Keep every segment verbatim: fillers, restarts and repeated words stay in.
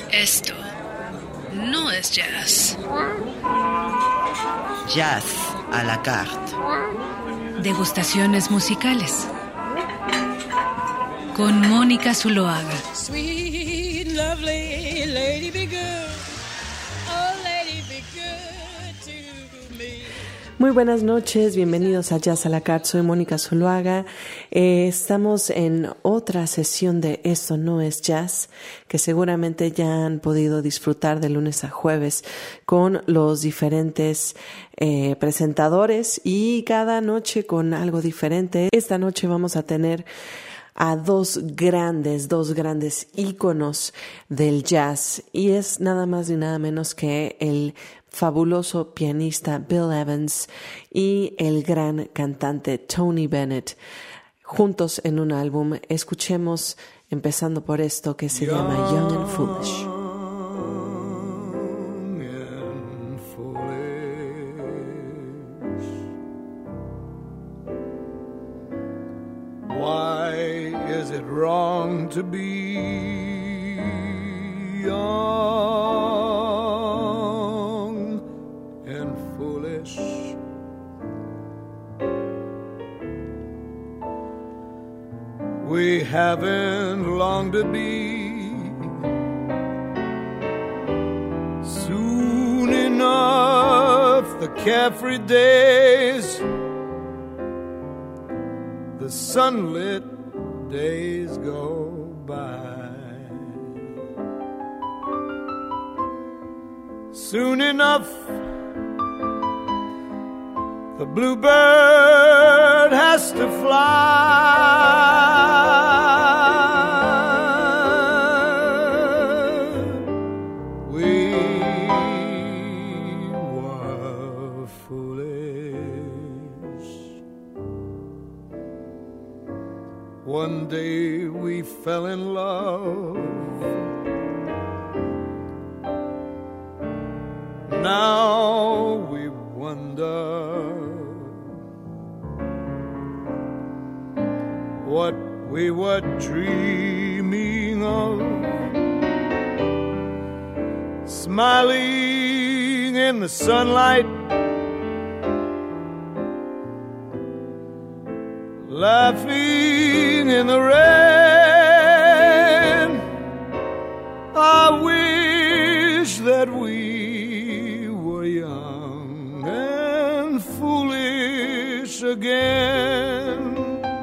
Esto no es jazz. Jazz à la carte. Degustaciones musicales. Con Mónica Zuloaga. Sweet, lovely lady, be good. Oh, lady, be good to me. Muy buenas noches, bienvenidos a Jazz à la carte, soy Mónica Zuloaga. Eh, estamos en otra sesión de Esto no es jazz, que seguramente ya han podido disfrutar de lunes a jueves con los diferentes eh, presentadores y cada noche con algo diferente. Esta noche vamos a tener a dos grandes, dos grandes íconos del jazz, y es nada más y nada menos que el fabuloso pianista Bill Evans y el gran cantante Tony Bennett, juntos en un álbum. Escuchemos, empezando por esto que se llama Young and Foolish. Why is it wrong to be young and foolish? We haven't long to be. Soon enough, the carefree days, the sunlit days go by. Soon enough, the bluebird has to fly. We were foolish. One day we fell in love. Now we wonder what we were dreaming of. Smiling in the sunlight, laughing in the rain. I wish that we were young and foolish again.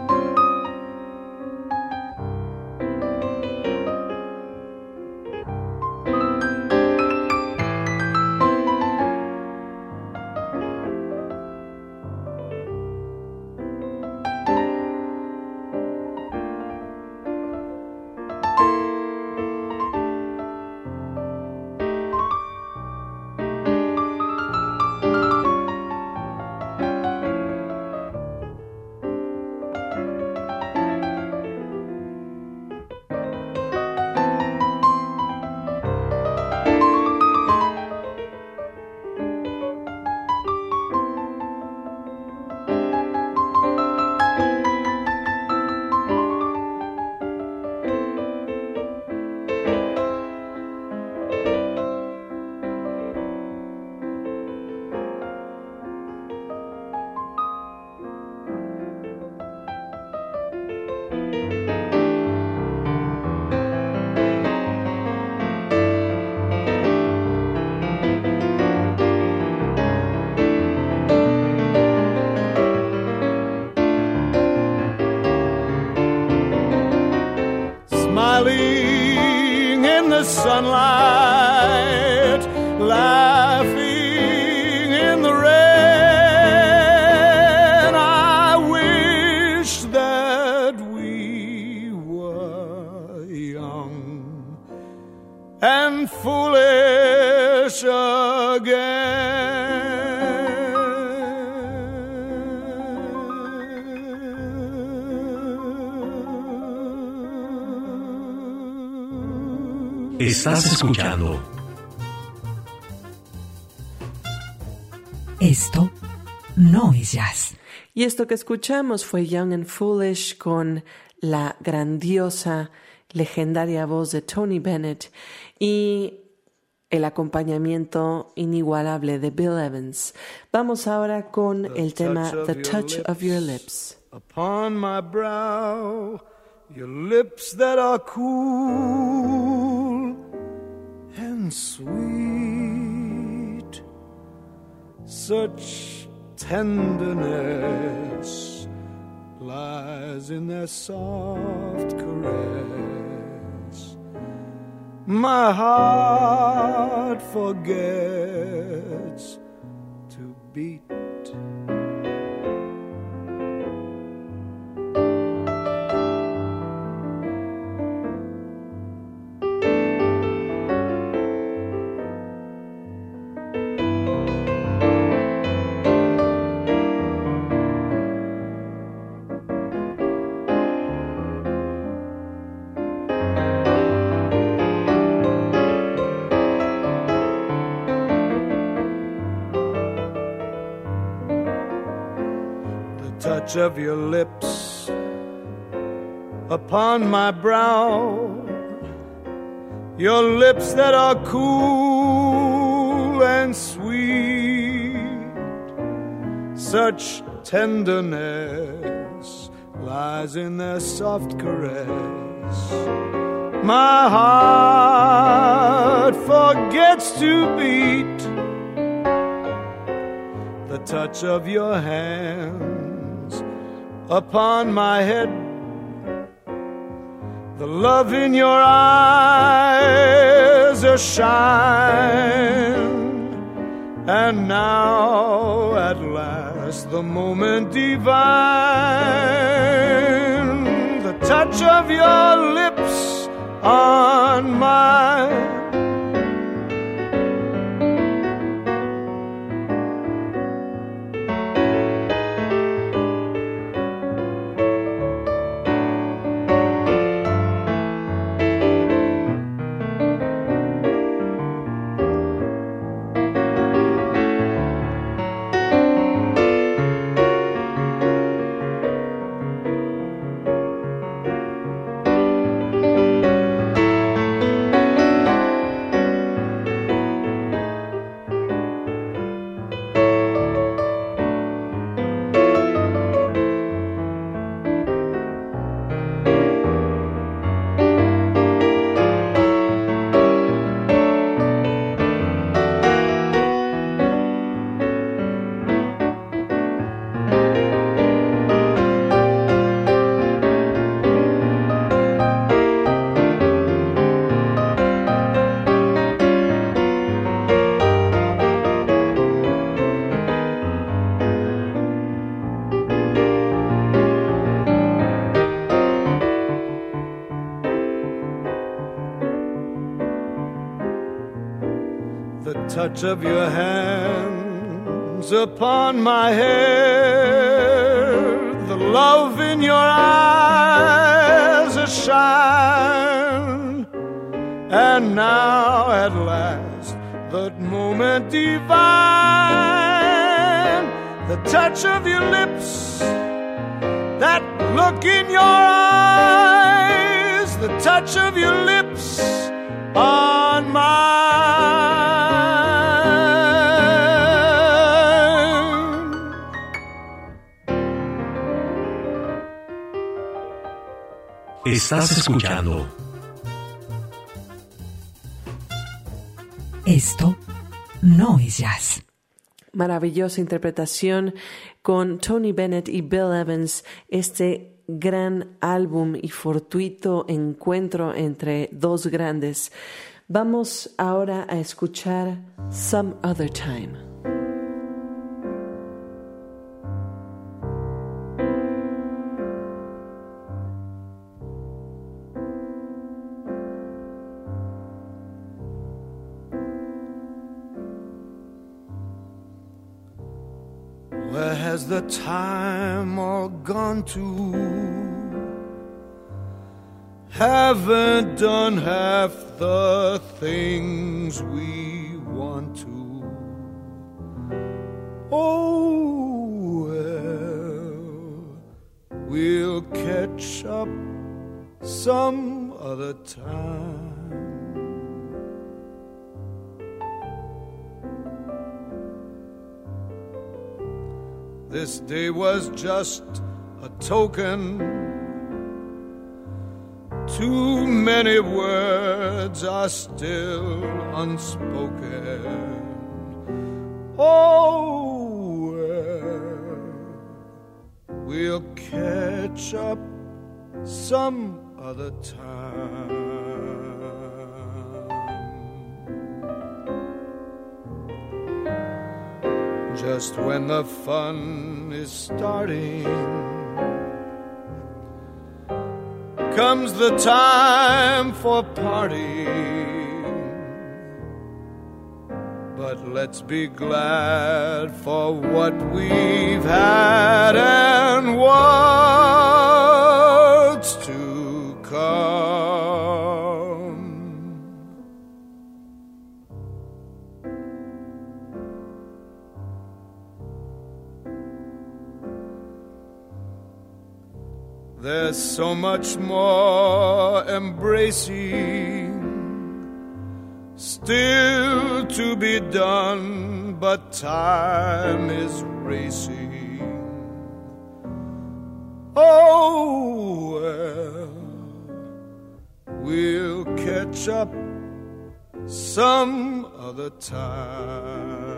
Smiling in the sunlight, laughing in the rain. I wish that we were young and foolish again. Estás escuchando Esto no es jazz. Y esto que escuchamos fue Young and Foolish con la grandiosa, legendaria voz de Tony Bennett y el acompañamiento inigualable de Bill Evans. Vamos ahora con el tema The Touch of Your Lips. Upon my brow, your lips that are cool and sweet, such tenderness lies in their soft caress. My heart forgets to beat. Touch of your lips upon my brow, your lips that are cool and sweet, such tenderness lies in their soft caress. My heart forgets to beat. The touch of your hand upon my head, the love in your eyes a shine, and now at last the moment divine, the touch of your lips on mine. Touch of your hands upon my hair, the love in your eyes a shine, and now at last that moment divine, the touch of your lips, that look in your eyes, the touch of your lips on mine. Estás escuchando. Esto no es jazz. Maravillosa interpretación con Tony Bennett y Bill Evans, este gran álbum y fortuito encuentro entre dos grandes. Vamos ahora a escuchar Some Other Time. Where has the time all gone to? Haven't done half the things we want to. Oh, well, we'll catch up some other time. This day was just a token. Too many words are still unspoken. Oh, well, we'll catch up some other time. Just when the fun is starting, comes the time for parting. But let's be glad for what we've had and what's to come. There's so much more embracing still to be done, but time is racing. Oh, well, we'll catch up some other time.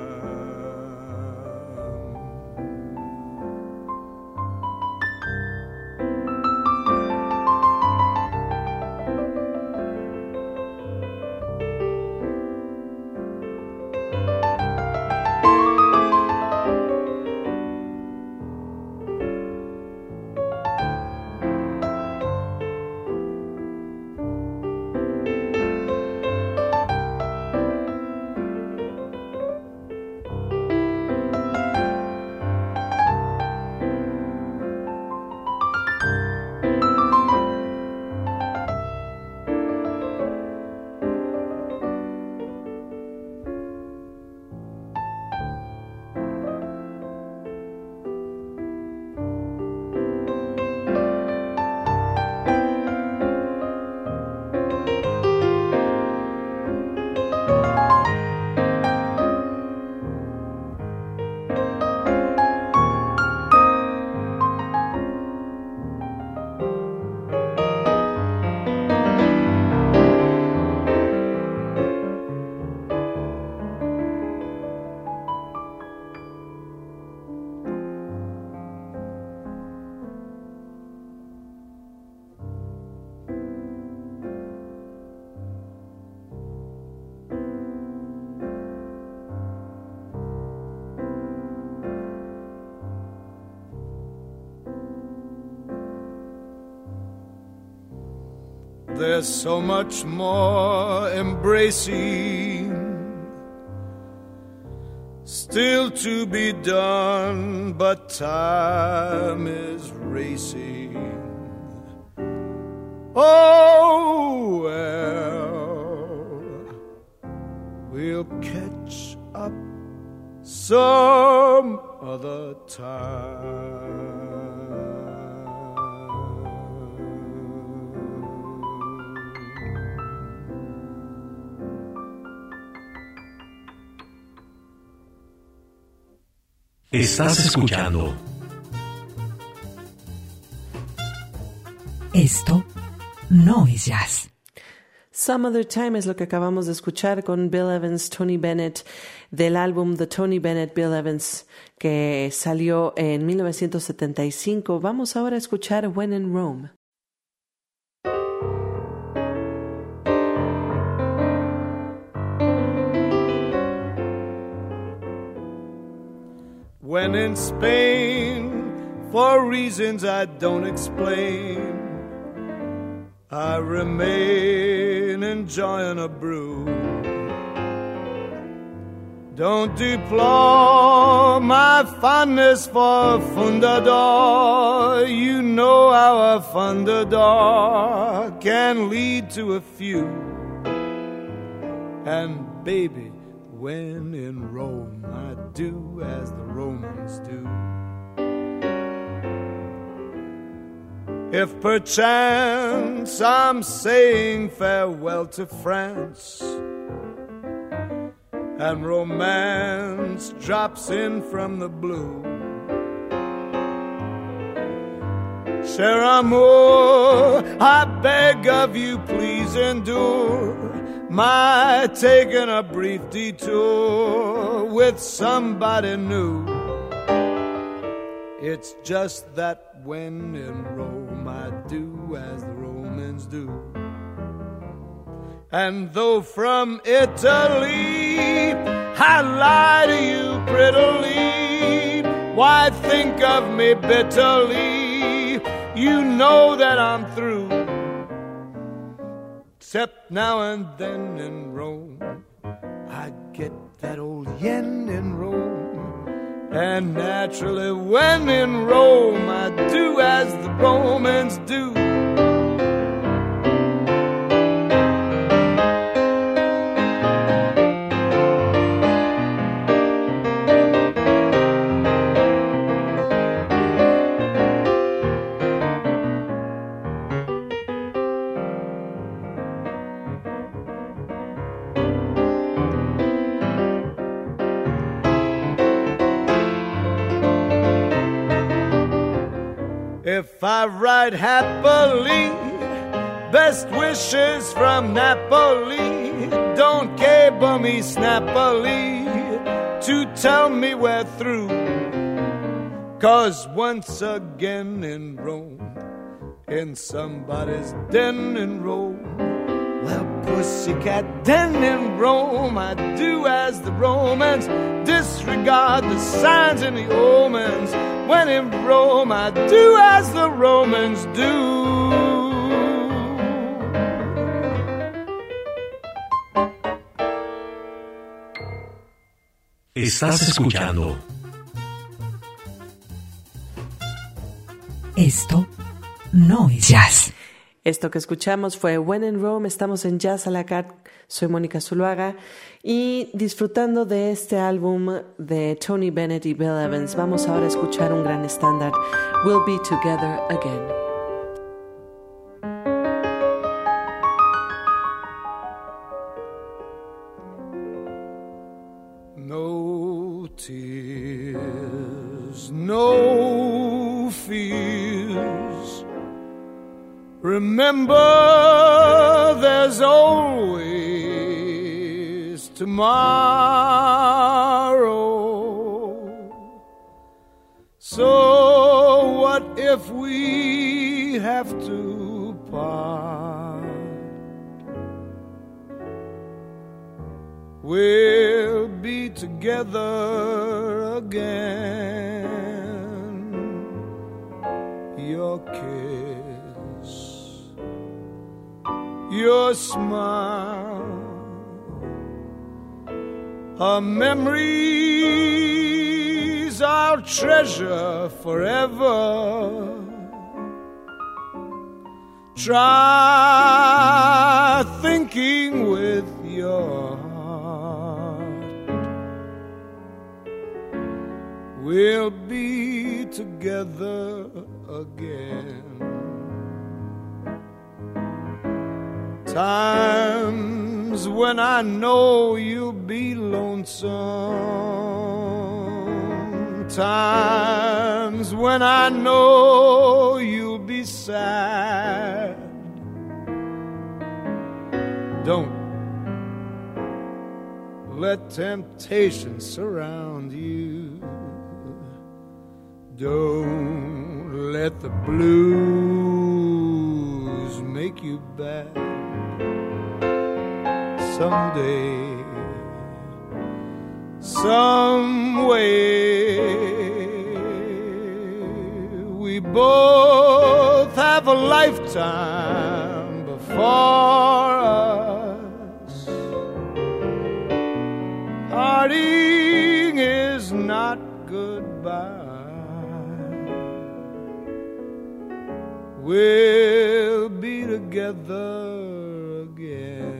There's so much more embracing still to be done, but time is racing. Oh, well, we'll catch up some other time. Estás escuchando. Esto no es jazz. Some Other Time es lo que acabamos de escuchar con Bill Evans, Tony Bennett, del álbum The Tony Bennett, Bill Evans, que salió en mil novecientos setenta y cinco. Vamos ahora a escuchar When in Rome. When in Spain, for reasons I don't explain, I remain enjoying a brew. Don't deplore my fondness for Fundador. You know how a Fundador can lead to a few. And baby, when in Rome, I do as the Romans do. If perchance I'm saying farewell to France, and romance drops in from the blue, cher amour, I beg of you, please endure my taking a brief detour with somebody new. It's just that when in Rome I do as the Romans do. And though from Italy I lie to you prettily, why think of me bitterly? You know that I'm through. Except now and then in Rome I get that old yen in Rome. And naturally when in Rome I do as the Romans do. If I ride happily, best wishes from Napoli. Don't cable me snappily to tell me we're through. 'Cause once again in Rome, in somebody's den in Rome, well, pussycat den in Rome, I do as the Romans, disregard the signs and the omens. When in Rome, I do as the Romans do. Estás escuchando. Esto no es jazz. Esto que escuchamos fue When in Rome. Estamos en Jazz a la Carte. Soy Mónica Zuluaga y disfrutando de este álbum de Tony Bennett y Bill Evans. Vamos ahora a escuchar un gran estándar, We'll Be Together Again. No tears, no fears. Remember, there's always tomorrow. So what if we have to part? We'll be together again. Your kiss, your smile, our memories I'll treasure forever. Try thinking with your heart. We'll be together again. Times when I know you'll be lonesome. Times when I know you'll be sad. Don't let temptation surround you. Don't let the blues make you bad. Someday, some way, we both have a lifetime before us. Parting is not goodbye. We'll be together again.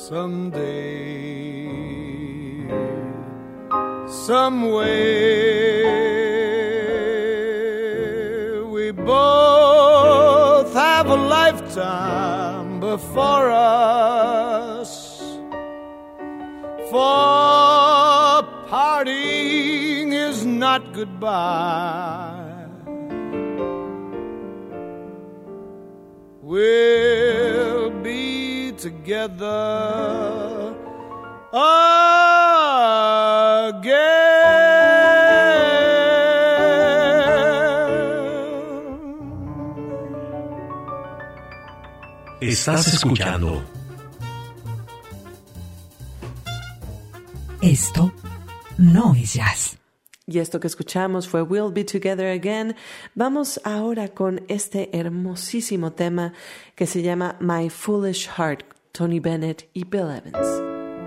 someday, some way, we both have a lifetime before us, for parting is not goodbye. We'll be together again. Estás escuchando. Esto no es jazz. Y esto que escuchamos fue We'll Be Together Again. Vamos ahora con este hermosísimo tema que se llama My Foolish Heart, Tony Bennett y Bill Evans.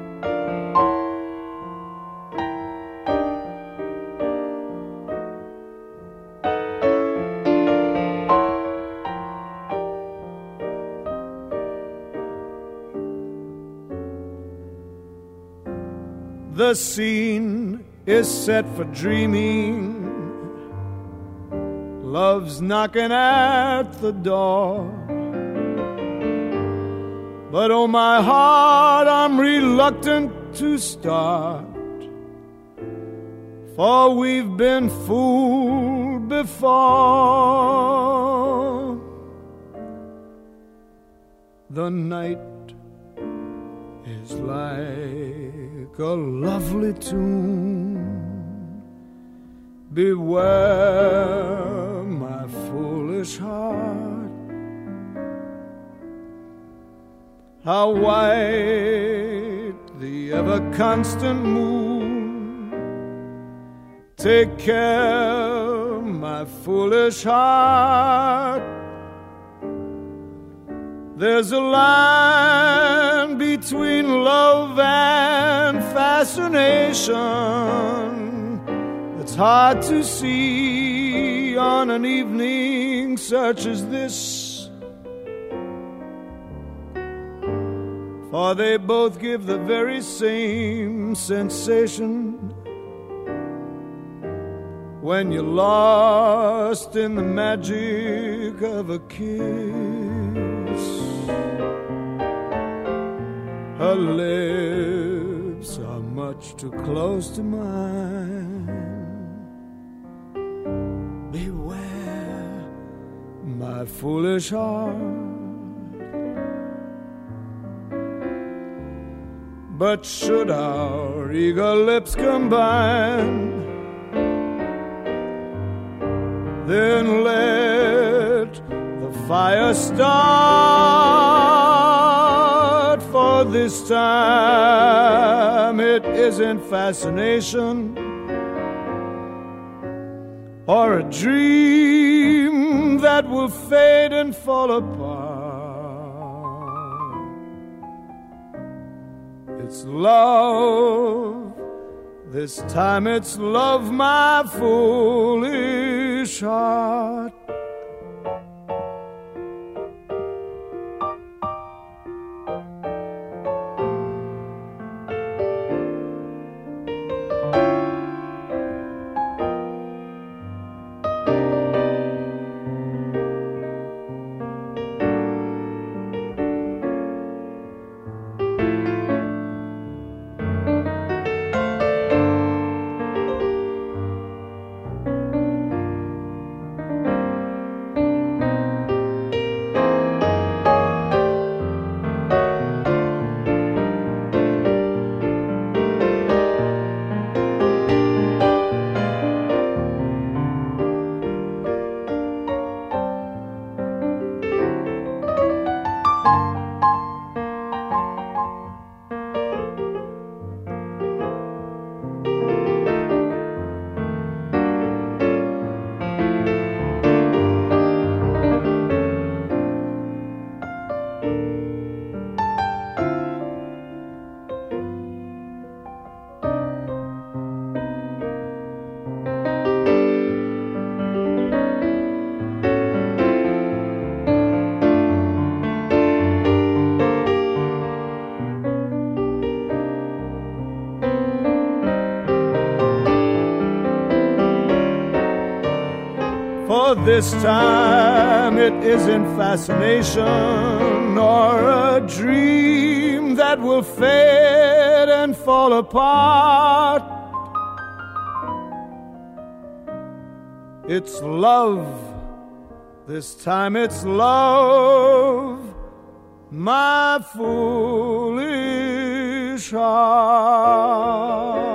The scene is set for dreaming. Love's knocking at the door. But oh my heart, I'm reluctant to start, for we've been fooled before. The night is like a lovely tune. Beware, my foolish heart, how white the ever-constant moon. Take care, my foolish heart, there's a line between love and fascination that's hard to see on an evening such as this. For they both give the very same sensation when you're lost in the magic of a kiss. Her lips are much too close to mine. Beware, my foolish heart. But should our eager lips combine, then let the fire start. For this time it isn't fascination or a dream that will fade and fall apart. It's love, this time it's love, my foolish heart. For this time it isn't fascination nor a dream that will fade and fall apart. It's love, this time it's love, my foolish heart.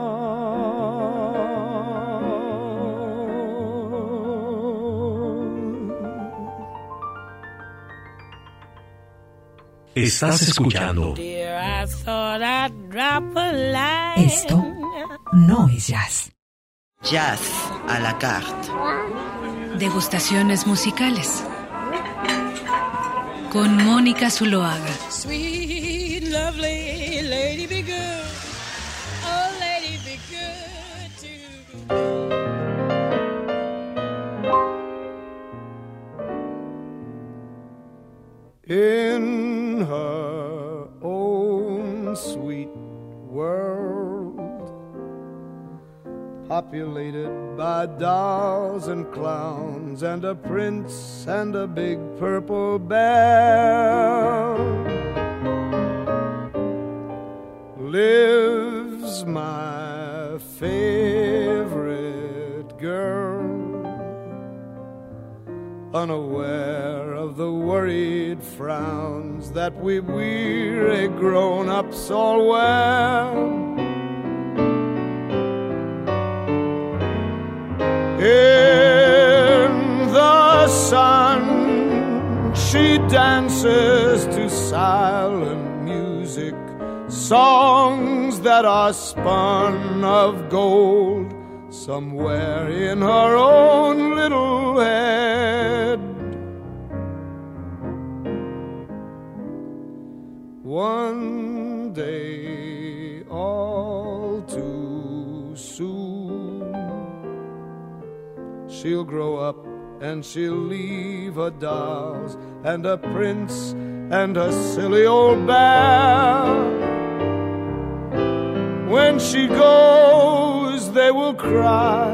Estás escuchando. Dear, I thought I'd drop a line. Esto no es jazz. Jazz à la carte. Degustaciones musicales con Mónica Zuloaga. Sweet, lovely lady, be good. Oh, lady, be good to In her own sweet world, populated by dolls and clowns and a prince and a big purple bear, lives my favorite girl, unaware of the worried frowns that we weary grown-ups all wear. In the sun, she dances to silent music, songs that are spun of gold somewhere in her own little head. One day, all too soon, she'll grow up and she'll leave her dolls and a prince and her silly old bear. When she goes, they will cry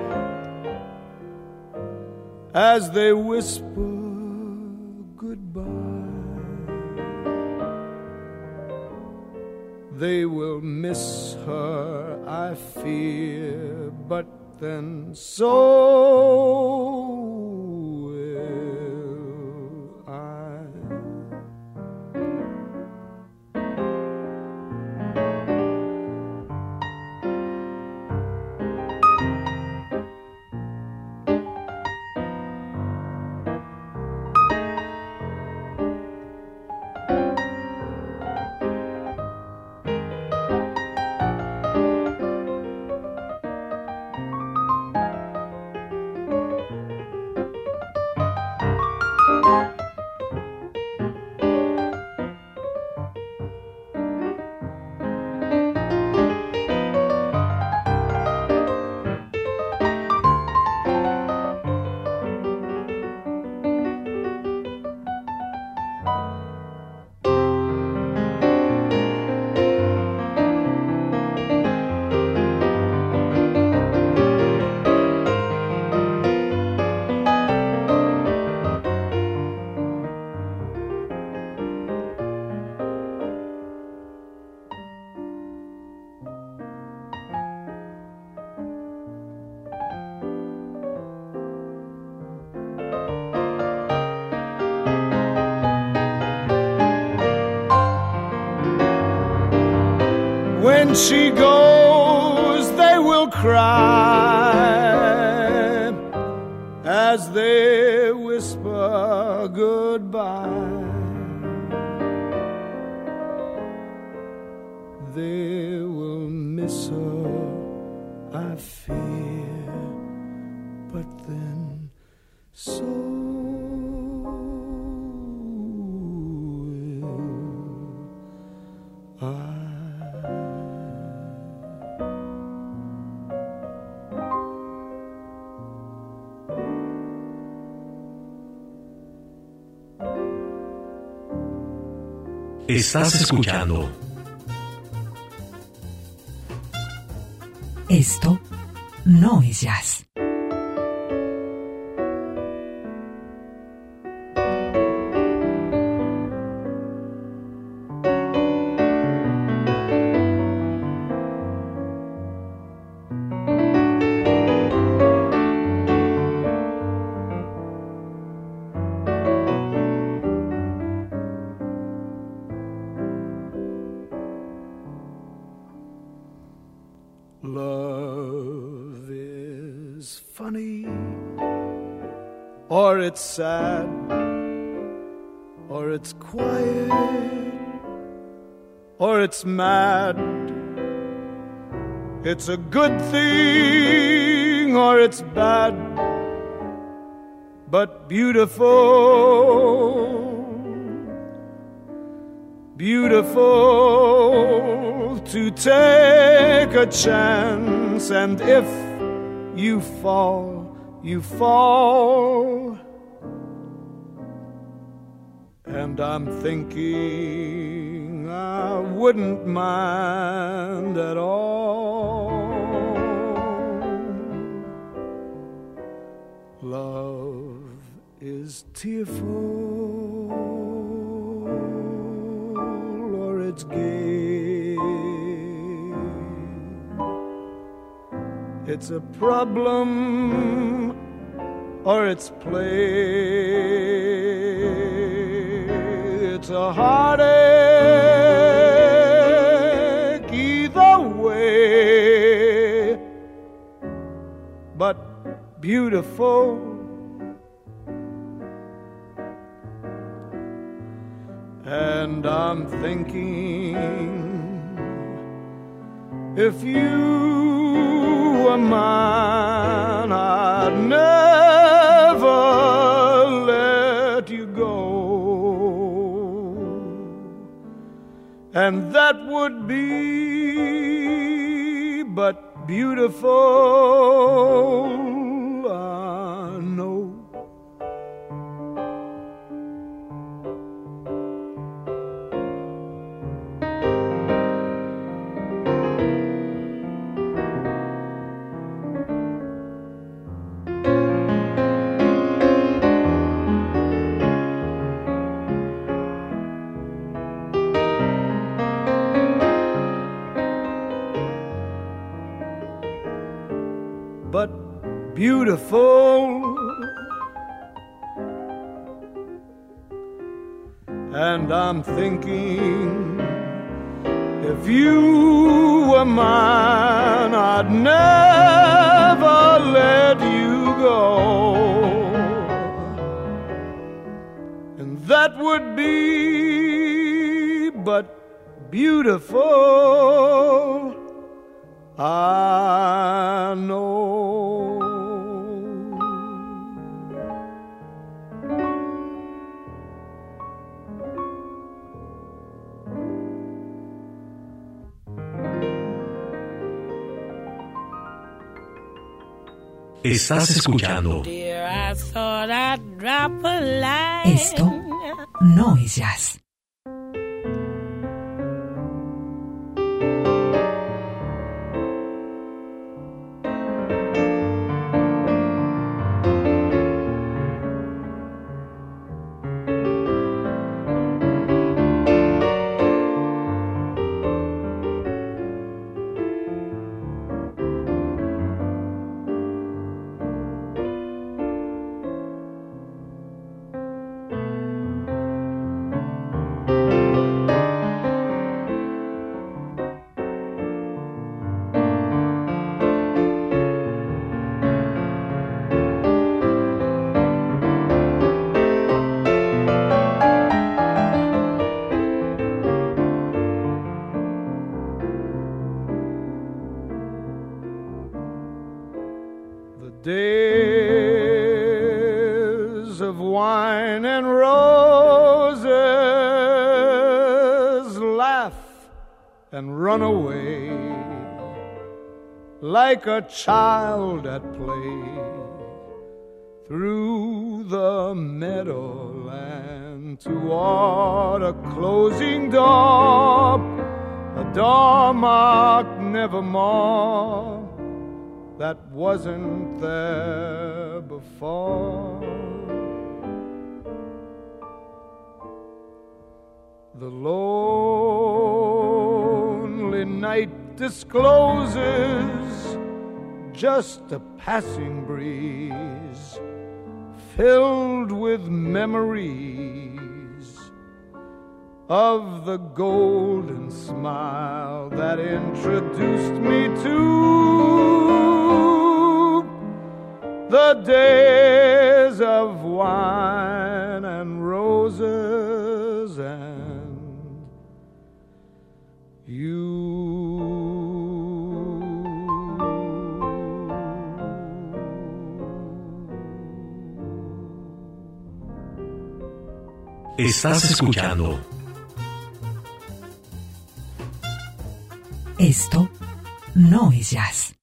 as they whisper goodbye. They will miss her, I fear, but then so will I. When she goes, they will cry as they whisper goodbye. They will miss her, I fear, but then so will I. Estás escuchando. Esto no es jazz. Love is funny, or it's sad, or it's quiet, or it's mad. It's a good thing, or it's bad, but beautiful. Beautiful to take a chance, and if you fall, you fall. And I'm thinking I wouldn't mind at all. Love is tearful, it's gay. It's a problem, or it's play. It's a heartache either way, but beautiful. And I'm thinking, if you were mine, I'd never let you go. And that would be but beautiful, I know. Beautiful, and I'm thinking, if you were mine, I'd never let you go. And that would be but beautiful, I know. Estás escuchando. Dear, I thought I'd drop a line. Esto no es jazz. Days of wine and roses laugh and run away like a child at play through the meadowland toward a closing door, a door marked nevermore that wasn't there before. The lonely night discloses just a passing breeze filled with memories of the golden smile that introduced me to the days of wine and roses and you. Estás escuchando. Esto no es jazz.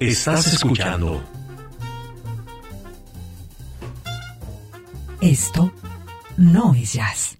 Estás escuchando. Esto no es jazz.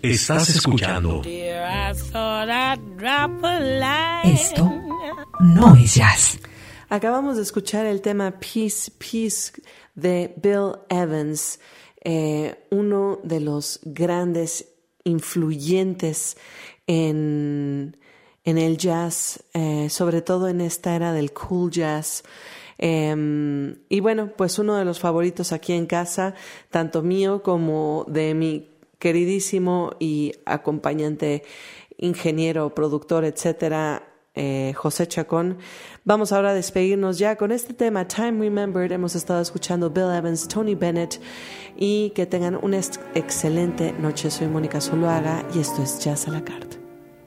Estás escuchando. Dear, I thought I'd drop a line. Esto no es jazz. Acabamos de escuchar el tema Peace, Peace de Bill Evans, eh, uno de los grandes influyentes en, en el jazz, eh, sobre todo en esta era del cool jazz. Eh, y bueno, pues uno de los favoritos aquí en casa, tanto mío como de mi queridísimo y acompañante ingeniero, productor, etcétera, eh, José Chacón. Vamos ahora a despedirnos ya con este tema Time Remembered. Hemos estado escuchando Bill Evans, Tony Bennett, y que tengan una ex- excelente noche. Soy Mónica Zuluaga y esto es Jazz a la Carte.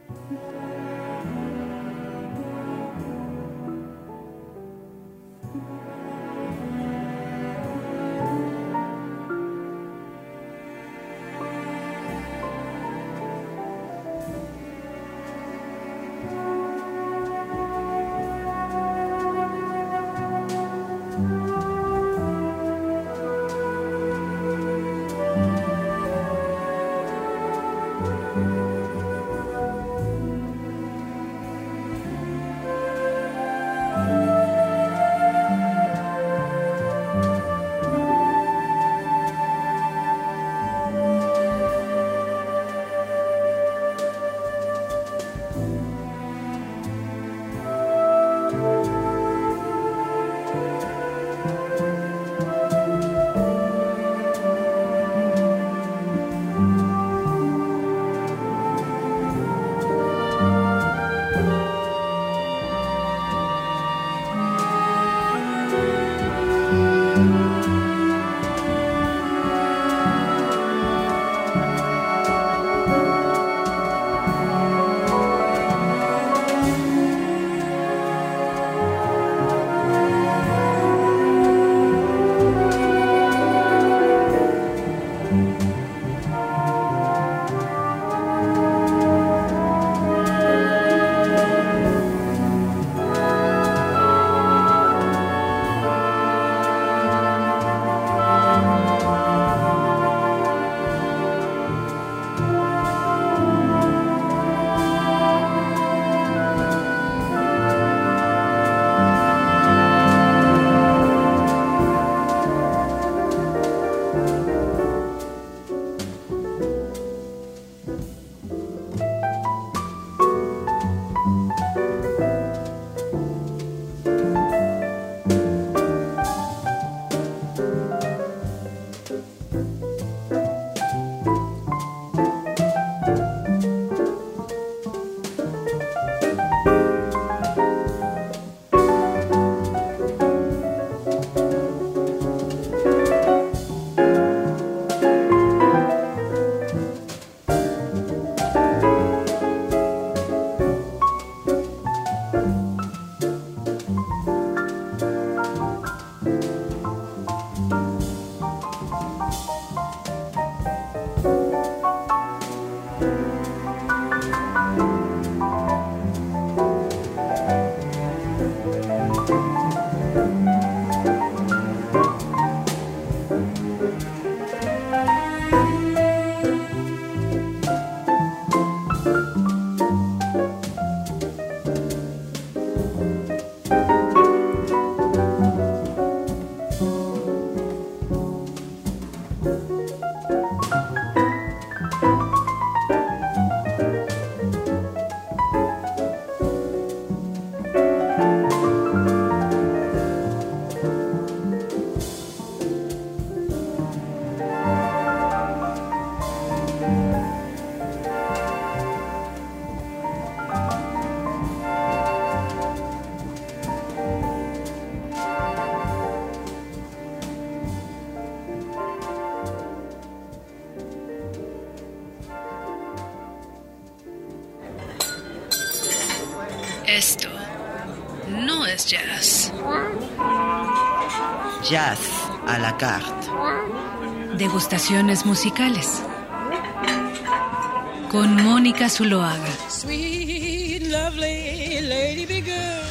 Esto no es jazz. Jazz à la carte. Degustaciones musicales. Con Mónica Zuloaga. Sweet, lovely lady be good.